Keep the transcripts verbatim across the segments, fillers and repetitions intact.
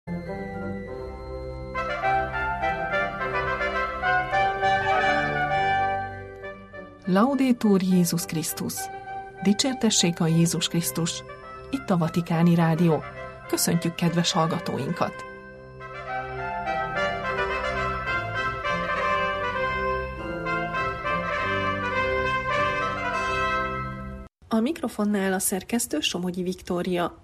Laudetur Jézus Krisztus! Dicsértessék a Jézus Krisztus! Itt a Vatikáni Rádió. Köszöntjük kedves hallgatóinkat! A mikrofonnál a szerkesztő Somogyi Viktória.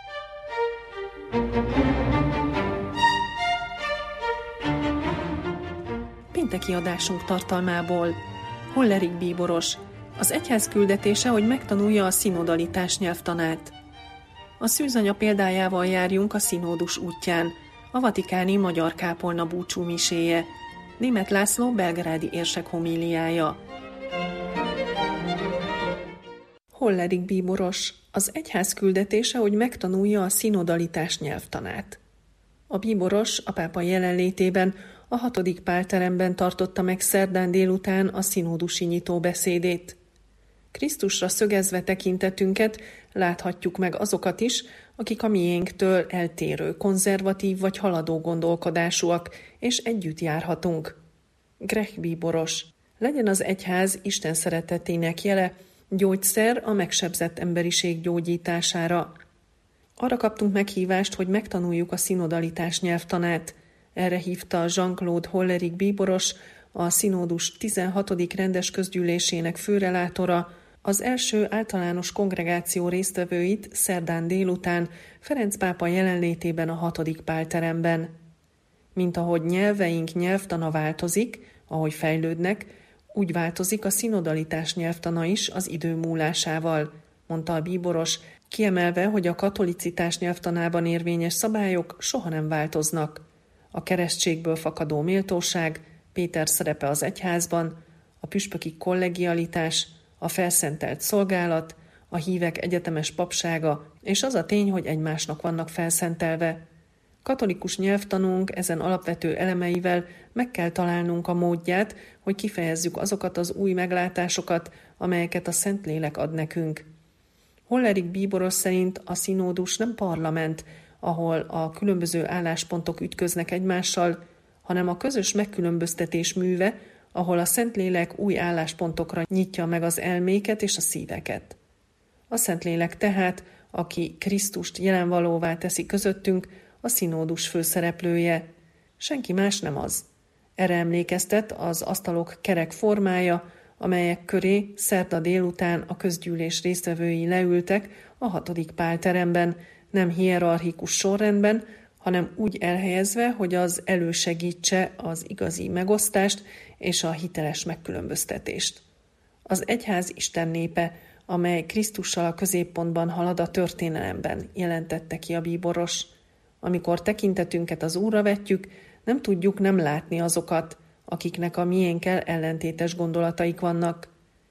Pénteki adásunk tartalmából: Hollerich bíboros, az egyház küldetése, hogy megtanulja a szinodalitás nyelvtanát. A szűzanya példájával járjunk a szinódus útján, a vatikáni magyar kápolna búcsú miséje, Németh László belgrádi érsek homíliája. Hollerich bíboros, az egyház küldetése, hogy megtanulja a szinodalitás nyelvtanát. A bíboros a pápa jelenlétében a hatodik pálteremben tartotta meg szerdán délután a szinódusi nyitó beszédét. Krisztusra szögezve tekintetünket láthatjuk meg azokat is, akik a miénktől eltérő, konzervatív vagy haladó gondolkodásúak, és együtt járhatunk. Grech bíboros, legyen az egyház Isten szeretetének jele, gyógyszer a megsebzett emberiség gyógyítására. Arra kaptunk meghívást, hogy megtanuljuk a szinodalitás nyelvtanát. Erre hívta Jean-Claude Hollerich bíboros, a szinódus tizenhatodik rendes közgyűlésének főrelátora, az első általános kongregáció résztvevőit szerdán délután Ferenc pápa jelenlétében a hatodik pálteremben. Mint ahogy nyelveink nyelvtana változik, ahogy fejlődnek, úgy változik a szinodalitás nyelvtana is az idő múlásával, mondta a bíboros, kiemelve, hogy a katolicitás nyelvtanában érvényes szabályok soha nem változnak. A keresztségből fakadó méltóság, Péter szerepe az egyházban, a püspöki kollegialitás, a felszentelt szolgálat, a hívek egyetemes papsága, és az a tény, hogy egymásnak vannak felszentelve. Katolikus nyelvtanunk ezen alapvető elemeivel meg kell találnunk a módját, hogy kifejezzük azokat az új meglátásokat, amelyeket a Szentlélek ad nekünk. Hollerich bíboros szerint a szinódus nem parlament, ahol a különböző álláspontok ütköznek egymással, hanem a közös megkülönböztetés műve, ahol a Szentlélek új álláspontokra nyitja meg az elméket és a szíveket. A Szentlélek tehát, aki Krisztust jelenvalóvá teszi közöttünk, a szinódus főszereplője. Senki más nem az. Erre emlékeztet az asztalok kerek formája, amelyek köré szerda délután a közgyűlés résztvevői leültek a hatodik pálteremben, nem hierarchikus sorrendben, hanem úgy elhelyezve, hogy az elősegítse az igazi megosztást és a hiteles megkülönböztetést. Az egyház Isten népe, amely Krisztussal a középpontban halad a történelemben, jelentette ki a bíboros. Amikor tekintetünket az Úrra vetjük, nem tudjuk nem látni azokat, akiknek a miénkkel ellentétes gondolataik vannak.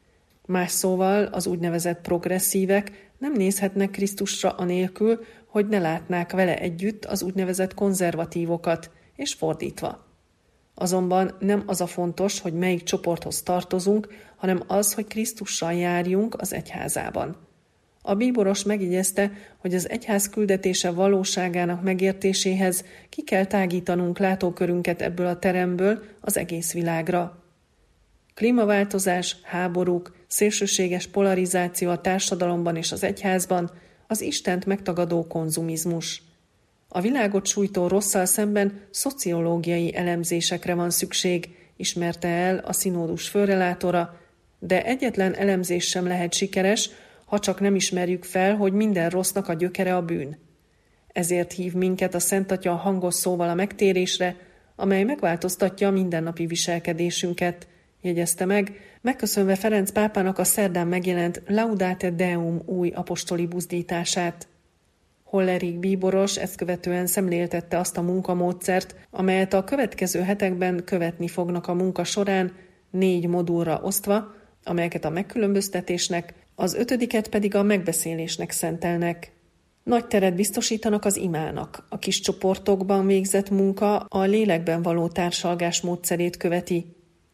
Más szóval az úgynevezett progresszívek nem nézhetnek Krisztusra anélkül, hogy ne látnák vele együtt az úgynevezett konzervatívokat, és fordítva. Azonban nem az a fontos, hogy melyik csoporthoz tartozunk, hanem az, hogy Krisztussal járjunk az egyházában. A bíboros megjegyezte, hogy az egyház küldetése valóságának megértéséhez ki kell tágítanunk látókörünket ebből a teremből az egész világra. Klímaváltozás, háborúk, szélsőséges polarizáció a társadalomban és az egyházban, az Istent megtagadó konzumizmus. A világot sújtó rosszal szemben szociológiai elemzésekre van szükség, ismerte el a szinódus főrelátora, de egyetlen elemzés sem lehet sikeres, ha csak nem ismerjük fel, hogy minden rossznak a gyökere a bűn. Ezért hív minket a Szent Atya hangos szóval a megtérésre, amely megváltoztatja a mindennapi viselkedésünket, jegyezte meg, megköszönve Ferenc pápának a szerdán megjelent Laudate Deum új apostoli buzdítását. Hollerich bíboros ezt követően szemléltette azt a munkamódszert, amelyet a következő hetekben követni fognak a munka során, négy modulra osztva, amelyeket a megkülönböztetésnek, az ötödiket pedig a megbeszélésnek szentelnek. Nagy teret biztosítanak az imának. A kis csoportokban végzett munka a lélekben való társalgás módszerét követi.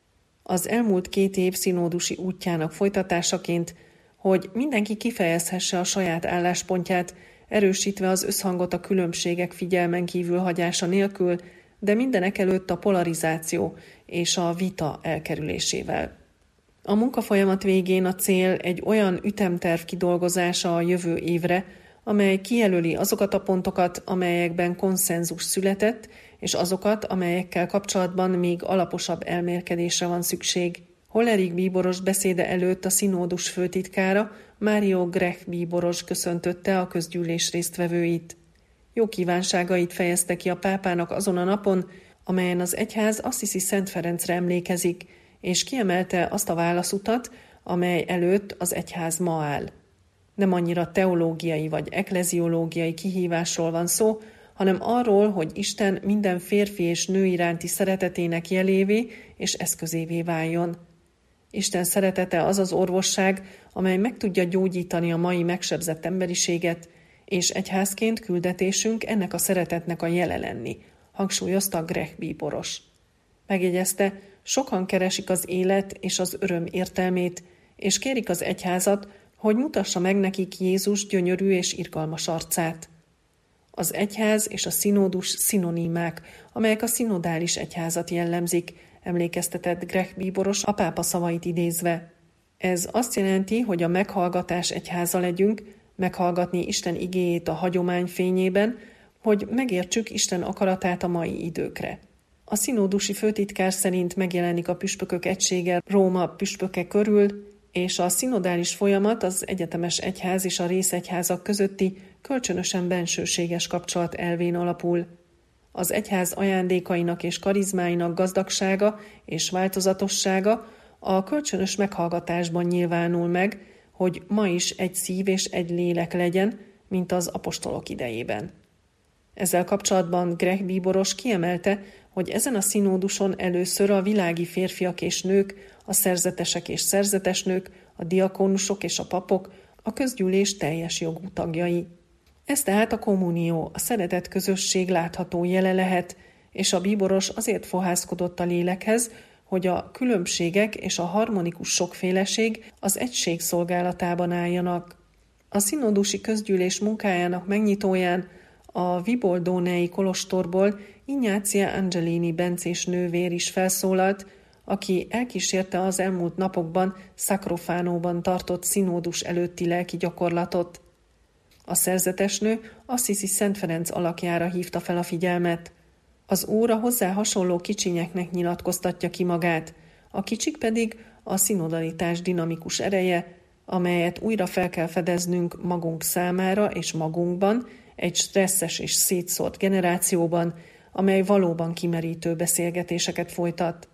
Az elmúlt két év szinódusi útjának folytatásaként, hogy mindenki kifejezhesse a saját álláspontját, erősítve az összhangot a különbségek figyelmen kívül hagyása nélkül, de mindenekelőtt a polarizáció és a vita elkerülésével. A munkafolyamat végén a cél egy olyan ütemterv kidolgozása a jövő évre, amely kijelöli azokat a pontokat, amelyekben konszenzus született, és azokat, amelyekkel kapcsolatban még alaposabb elmélkedésre van szükség. Hollerich bíboros beszéde előtt a szinódus főtitkára, Mário Grech bíboros köszöntötte a közgyűlés résztvevőit. Jó kívánságait fejezte ki a pápának azon a napon, amelyen az egyház Assisi Szent Ferencre emlékezik, és kiemelte azt a válaszutat, amely előtt az egyház ma áll. Nem annyira teológiai vagy ekleziológiai kihívásról van szó, hanem arról, hogy Isten minden férfi és nő iránti szeretetének jelévé és eszközévé váljon. Isten szeretete az az orvosság, amely meg tudja gyógyítani a mai megsebzett emberiséget, és egyházként küldetésünk ennek a szeretetnek a jele lenni, hangsúlyozta Grech bíboros. Megjegyezte, sokan keresik az élet és az öröm értelmét, és kérik az egyházat, hogy mutassa meg nekik Jézus gyönyörű és irgalmas arcát. Az egyház és a szinódus szinonímák, amelyek a szinodális egyházat jellemzik, emlékeztetett Grech bíboros a pápa szavait idézve. Ez azt jelenti, hogy a meghallgatás egyháza legyünk, meghallgatni Isten igéjét a hagyomány fényében, hogy megértsük Isten akaratát a mai időkre. A szinódusi főtitkár szerint megjelenik a püspökök egysége Róma püspöke körül, és a szinodális folyamat az egyetemes egyház és a részegyházak közötti kölcsönösen bensőséges kapcsolat elvén alapul. Az egyház ajándékainak és karizmáinak gazdagsága és változatossága a kölcsönös meghallgatásban nyilvánul meg, hogy ma is egy szív és egy lélek legyen, mint az apostolok idejében. Ezzel kapcsolatban Grech bíboros kiemelte, hogy ezen a szinóduson először a világi férfiak és nők, a szerzetesek és szerzetesnők, a diakónusok és a papok, a közgyűlés teljes jogú tagjai. Ez tehát a kommunió, a szeretet közösség látható jele lehet, és a bíboros azért fohászkodott a lélekhez, hogy a különbségek és a harmonikus sokféleség az egység szolgálatában álljanak. A szinódusi közgyűlés munkájának megnyitóján a Viboldónei kolostorból Ignácia Angelini bencés nővér is felszólalt, aki elkísérte az elmúlt napokban Sacrofánóban tartott szinódus előtti lelki gyakorlatot. A szerzetesnő Assisi Szent Ferenc alakjára hívta fel a figyelmet. Az Úr a hozzá hasonló kicsinyeknek nyilatkoztatja ki magát, a kicsik pedig a szinodalitás dinamikus ereje, amelyet újra fel kell fedeznünk magunk számára és magunkban, egy stresszes és szétszórt generációban, amely valóban kimerítő beszélgetéseket folytat.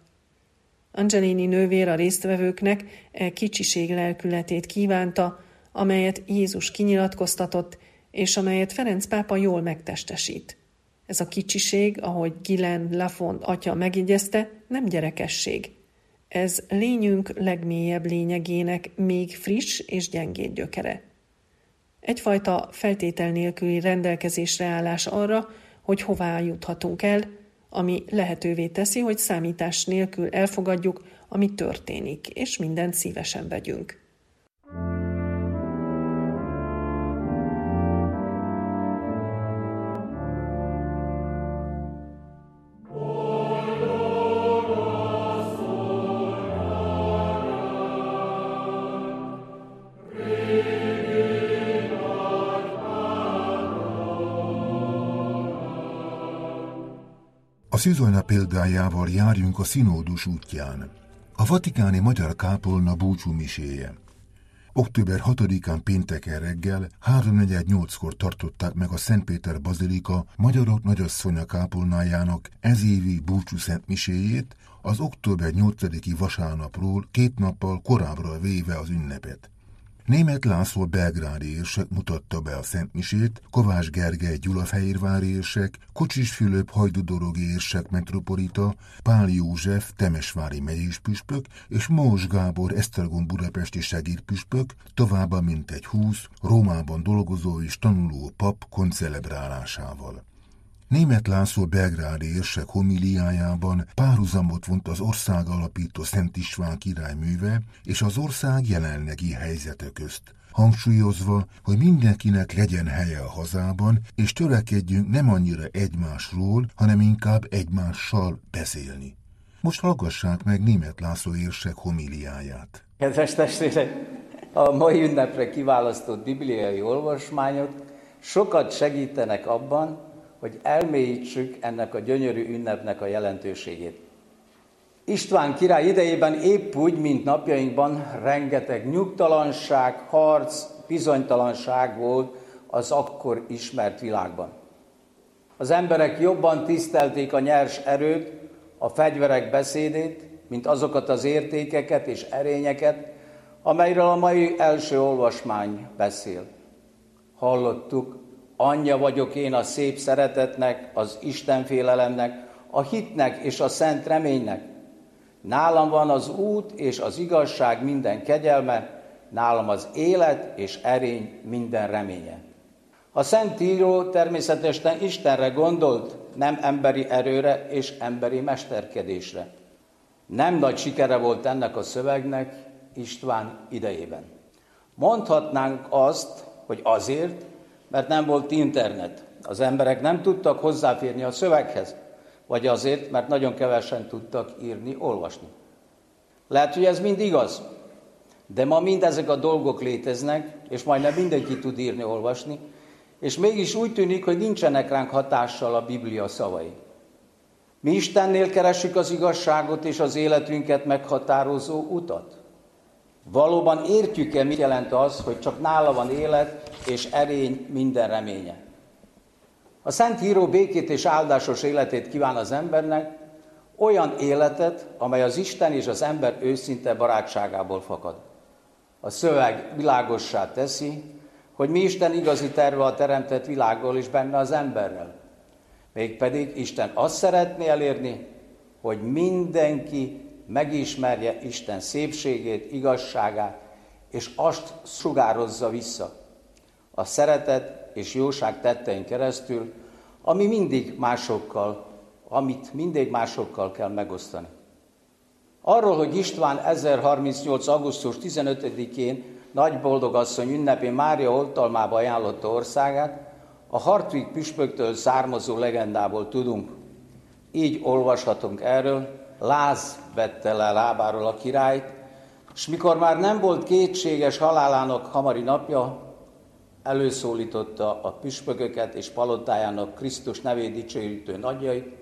Angelini nővér a résztvevőknek e kicsiség lelkületét kívánta, amelyet Jézus kinyilatkoztatott, és amelyet Ferenc pápa jól megtestesít. Ez a kicsiség, ahogy Ghislain Lafont atya megjegyezte, nem gyerekesség. Ez lényünk legmélyebb lényegének még friss és gyengéd gyökere. Egyfajta feltétel nélküli rendelkezésre állás arra, hogy hová juthatunk el, ami lehetővé teszi, hogy számítás nélkül elfogadjuk, ami történik, és mindent szívesen vegyünk. A szűzolna példájával járjunk a szinódus útján. A vatikáni magyar kápolna búcsú miséje. október hatodikán pénteken reggel háromnegyed nyolckor tartották meg a Szentpéter bazilika Magyarok Nagyasszonya kápolnájának ezévi búcsú szent miséjét, az október nyolcadiki vasárnapról két nappal korábbra véve az ünnepet. Németh László belgrádi érsek mutatta be a szentmisét, Kovács Gergely gyulafehérvári érsek, Kocsis Fülöp hajdúdorogi érsek metropolita, Pál József temesvári megyéspüspök és Mós Gábor esztergom budapesti segédpüspök, továbbá mintegy húsz Rómában dolgozó és tanuló pap koncelebrálásával. Németh László belgrádi érsek homiliájában párhuzamot vont az ország alapító Szent István király műve és az ország jelenlegi helyzete közt, hangsúlyozva, hogy mindenkinek legyen helye a hazában, és törekedjünk nem annyira egymásról, hanem inkább egymással beszélni. Most hallgassák meg Németh László érsek homiliáját. Kedves testvérek, a mai ünnepre kiválasztott bibliai olvasmányok sokat segítenek abban, hogy elmélyítsük ennek a gyönyörű ünnepnek a jelentőségét. István király idejében épp úgy, mint napjainkban rengeteg nyugtalanság, harc, bizonytalanság volt az akkor ismert világban. Az emberek jobban tisztelték a nyers erőt, a fegyverek beszédét, mint azokat az értékeket és erényeket, amelyről a mai első olvasmány beszél. Hallottuk, anyja vagyok én a szép szeretetnek, az istenfélelemnek, a hitnek és a szent reménynek. Nálam van az út és az igazság minden kegyelme, nálam az élet és erény minden reménye. A Szentíró természetesen Istenre gondolt, nem emberi erőre és emberi mesterkedésre. Nem nagy sikere volt ennek a szövegnek István idejében. Mondhatnánk azt, hogy azért, mert nem volt internet. Az emberek nem tudtak hozzáférni a szöveghez, vagy azért, mert nagyon kevesen tudtak írni, olvasni. Lehet, hogy ez mind igaz, de ma mindezek a dolgok léteznek, és majdnem mindenki tud írni, olvasni, és mégis úgy tűnik, hogy nincsenek ránk hatással a Biblia szavai. Mi Istennél keressük az igazságot és az életünket meghatározó utat. Valóban értjük-e, mit jelent az, hogy csak nála van élet és erény minden reménye? A Szentíró békét és áldásos életét kíván az embernek, olyan életet, amely az Isten és az ember őszinte barátságából fakad. A szöveg világossá teszi, hogy mi Isten igazi terve a teremtett világgal és benne az emberrel. Mégpedig Isten azt szeretné elérni, hogy mindenki megismerje Isten szépségét, igazságát, és azt sugározza vissza a szeretet és jóság tettein keresztül, ami mindig másokkal, amit mindig másokkal kell megosztani. Arról, hogy István ezerharmincnyolc. augusztus tizenötödikén Nagyboldogasszony ünnepén Mária oltalmába ajánlotta országát, a Hartwig püspöktől származó legendából tudunk. Így olvashatunk erről: láz vette le lábáról a királyt, és mikor már nem volt kétséges halálának hamari napja, előszólította a püspököket és palotájának Krisztus nevét dicsőítő nagyjait.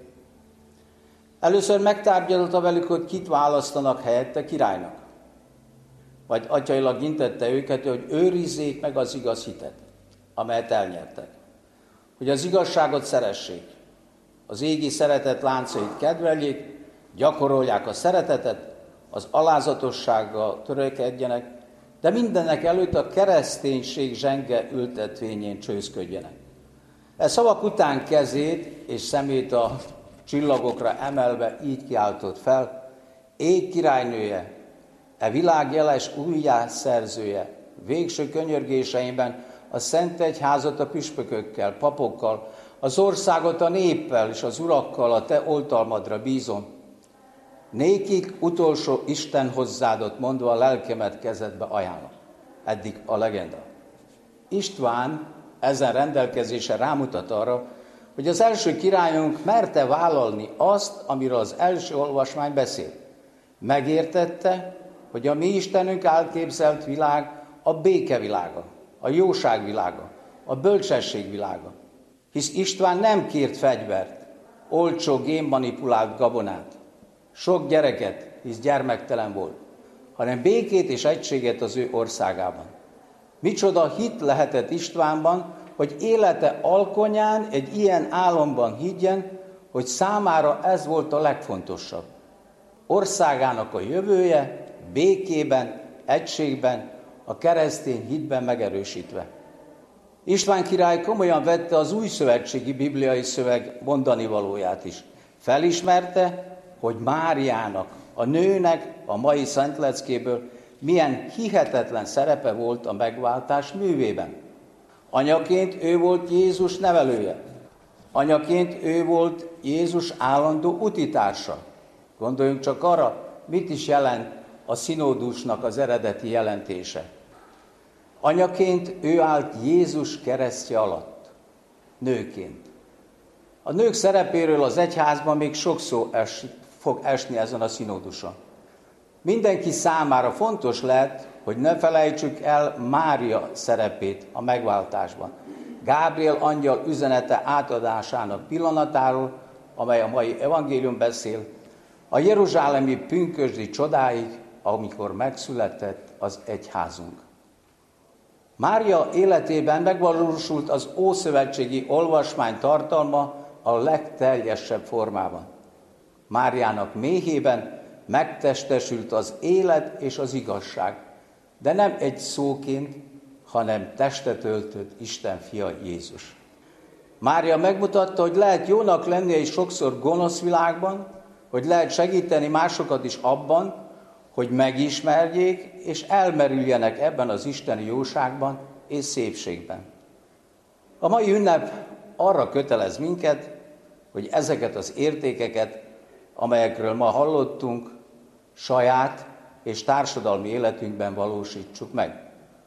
Először megtárgyalta velük, hogy kit választanak helyette királynak. Vagy atyailag intette őket, hogy őrizzék meg az igaz hitet, amelyet elnyertek. Hogy az igazságot szeressék, az égi szeretet láncait kedveljék, gyakorolják a szeretetet, az alázatossággal törekedjenek, de mindennek előtt a kereszténység zsenge ültetvényén csőszködjenek. E szavak után kezét és szemét a csillagokra emelve így kiáltott fel: ég királynője, e világ jeles újjászerzője, végső könyörgéseimben a szent egyházat a püspökökkel, papokkal, az országot a néppel és az urakkal a te oltalmadra bízom. Nékik utolsó Isten hozzáadott mondva a lelkemet kezedbe ajánlom. Eddig a legenda. István ezen rendelkezése rámutat arra, hogy az első királyunk merte vállalni azt, amiről az első olvasmány beszél. Megértette, hogy a mi Istenünk elképzelt világ a béke világa, a jóság világa, a bölcsesség világa. Hisz István nem kért fegyvert, olcsó génmanipulált gabonát, sok gyereket, hisz gyermektelen volt, hanem békét és egységet az ő országában. Micsoda hit lehetett Istvánban, hogy élete alkonyán egy ilyen álomban higgyen, hogy számára ez volt a legfontosabb. Országának a jövője békében, egységben, a keresztény hitben megerősítve. István király komolyan vette az új szövetségi bibliai szöveg mondani valóját is. Felismerte, hogy Máriának, a nőnek a mai szentleckéből milyen hihetetlen szerepe volt a megváltás művében. Anyaként ő volt Jézus nevelője. Anyaként ő volt Jézus állandó utitársa. Gondoljunk csak arra, mit is jelent a szinódusnak az eredeti jelentése. Anyaként ő állt Jézus keresztje alatt, nőként. A nők szerepéről az egyházban még sok szó es, fog esni ezen a szinóduson. Mindenki számára fontos lehet, hogy ne felejtsük el Mária szerepét a megváltásban. Gábriel angyal üzenete átadásának pillanatáról, amely a mai evangélium beszél, a jeruzsálemi pünkösdi csodáig, amikor megszületett az egyházunk. Mária életében megvalósult az ószövetségi olvasmány tartalma a legteljesebb formában. Máriának méhében megtestesült az élet és az igazság, de nem egy szóként, hanem testet öltött Isten fia Jézus. Mária megmutatta, hogy lehet jónak lenni egy sokszor gonosz világban, hogy lehet segíteni másokat is abban, hogy megismerjék és elmerüljenek ebben az isteni jóságban és szépségben. A mai ünnep arra kötelez minket, hogy ezeket az értékeket, amelyekről ma hallottunk, saját és társadalmi életünkben valósítsuk meg.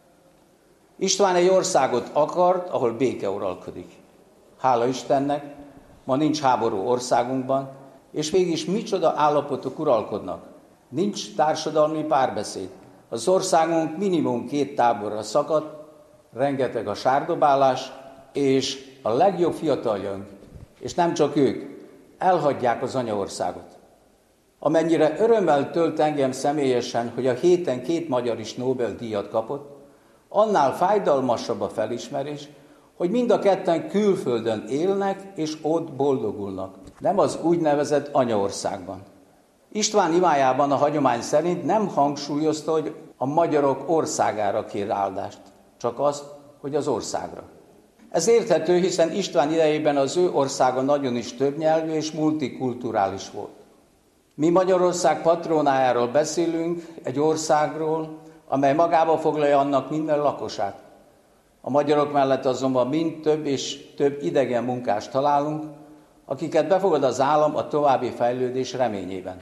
István egy országot akart, ahol béke uralkodik. Hála Istennek, ma nincs háború országunkban, és mégis micsoda állapotok uralkodnak. Nincs társadalmi párbeszéd. Az országunk minimum két táborra szakadt, rengeteg a sárdobálás, és a legjobb fiataljaink, és nem csak ők, elhagyják az anyaországot. Amennyire örömmel tölt engem személyesen, hogy a héten két magyar is Nobel-díjat kapott, annál fájdalmasabb a felismerés, hogy mind a ketten külföldön élnek, és ott boldogulnak. Nem az úgynevezett anyaországban. István imájában a hagyomány szerint nem hangsúlyozta, hogy a magyarok országára kér áldást, csak azt, hogy az országra. Ez érthető, hiszen István idejében az ő országa nagyon is többnyelvű és multikulturális volt. Mi Magyarország patronájáról beszélünk, egy országról, amely magába foglalja annak minden lakosát. A magyarok mellett azonban mind több és több idegen munkást találunk, akiket befogad az állam a további fejlődés reményében.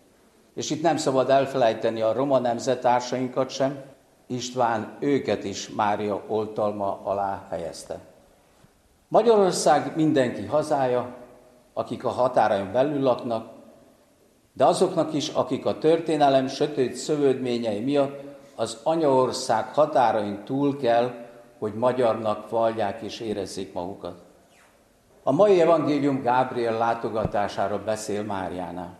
És itt nem szabad elfelejteni a roma nemzettársainkat sem, István őket is Mária oltalma alá helyezte. Magyarország mindenki hazája, akik a határain belül laknak, de azoknak is, akik a történelem sötét szövődményei miatt az anyaország határain túl kell, hogy magyarnak vallják és érezzék magukat. A mai evangélium Gábriel látogatásáról beszél Máriánál.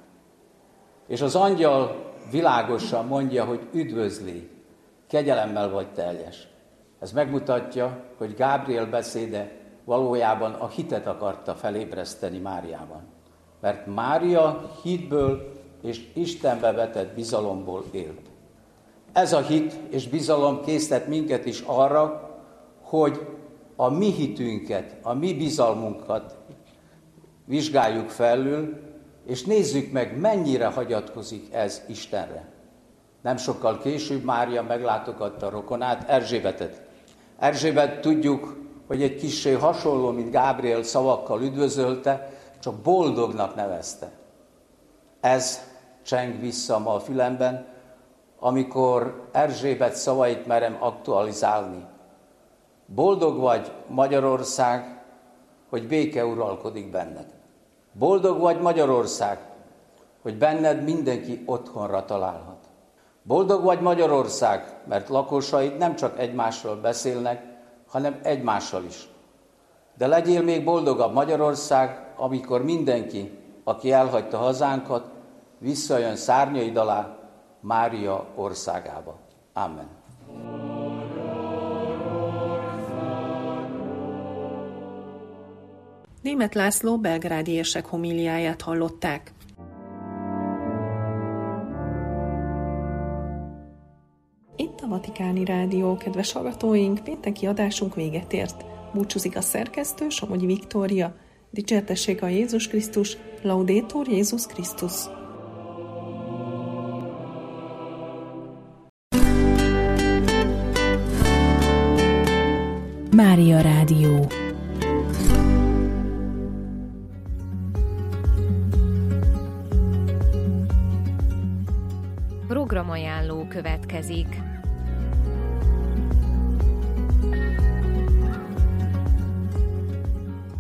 És az angyal világosan mondja, hogy üdvözlégy, kegyelemmel vagy teljes. Ez megmutatja, hogy Gábriel beszéde valójában a hitet akarta felébreszteni Máriában. Mert Mária hitből és Istenbe vetett bizalomból élt. Ez a hit és bizalom késztet minket is arra, hogy a mi hitünket, a mi bizalmunkat vizsgáljuk felül, és nézzük meg, mennyire hagyatkozik ez Istenre. Nem sokkal később Mária meglátogatta a rokonát, Erzsébetet. Erzsébet tudjuk, hogy egy kissé hasonló, mint Gábriel szavakkal üdvözölte, csak boldognak nevezte. Ez cseng vissza ma a fülemben, amikor Erzsébet szavait merem aktualizálni. Boldog vagy, Magyarország, hogy béke uralkodik benned. Boldog vagy, Magyarország, hogy benned mindenki otthonra találhat. Boldog vagy, Magyarország, mert lakosaid nem csak egymásról beszélnek, hanem egymással is. De legyél még boldogabb, Magyarország, amikor mindenki, aki elhagyta hazánkat, visszajön szárnyaid alá Mária országába. Amen. Németh László belgrádi érsek homíliáját hallották. Itt a Vatikáni Rádió, kedves hallgatóink, pénteki adásunk véget ért. Búcsúzik a szerkesztő, Somogyi Viktória. Dicsértessék a Jézus Krisztus, Laudetur Jézus Krisztus. Mária Rádió. programajánló következik.